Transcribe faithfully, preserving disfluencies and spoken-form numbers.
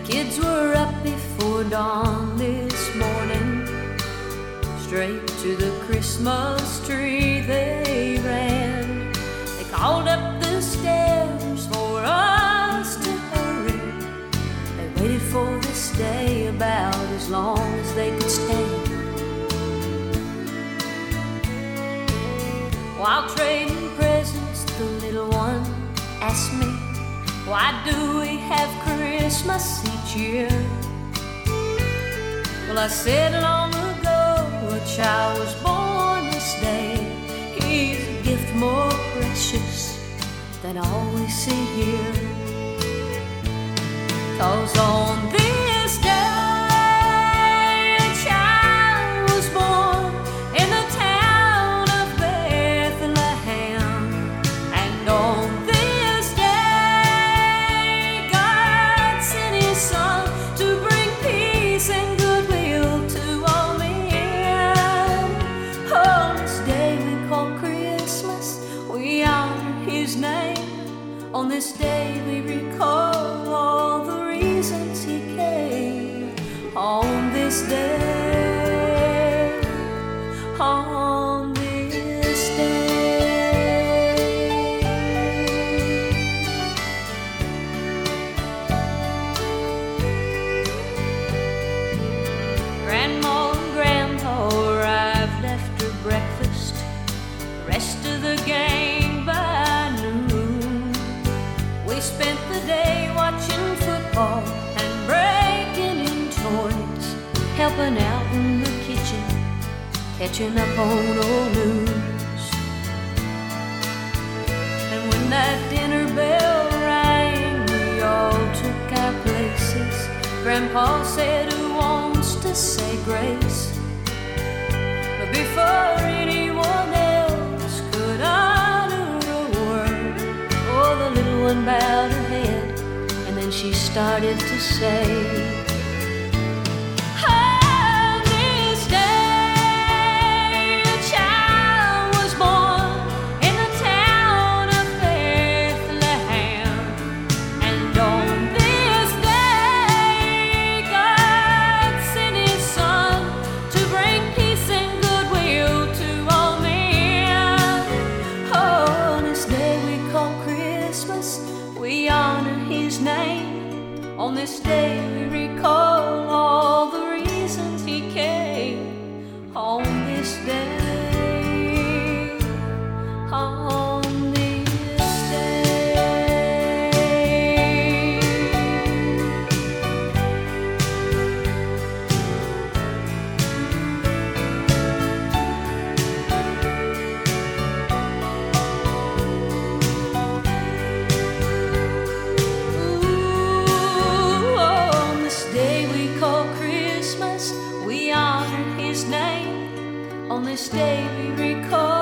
Kids were up before dawn this morning. Straight to the Christmas tree they ran. They called up the stairs for us to hurry. They waited for this day about as long as they could stand. While trading presents, the little one asked me, why do we have Christmas each year? Well, I said long ago a child was born this day. He's a gift more precious than all we see here. 'Cause on this day a child was born in the town of Bethlehem. And on this day God sent his son to bring peace and goodwill to all men. On this day we call Christmas, we honor his name. On this day we recall all the reasons he came. On this day, on this day. Grandma and Grandpa arrived after breakfast. The rest of the gang by noon. We spent the day watching football and breaking in toys, helping out in the kitchen, catching up on old news. And when that dinner bell rang, we all took our places. Grandpa said, who wants to say grace? But before anyone else could utter a word, oh, the little one bowed her head, and then she started to say, on this day a child was born in the town of Bethlehem. And on this day God sent his son to bring peace and goodwill to all men. Oh, on this day we call Christmas, we honor his name. On this day we recall all the reasons he came. On this day, on this day. Ooh, on this day we call Christmas, we honor his name. On this day we recall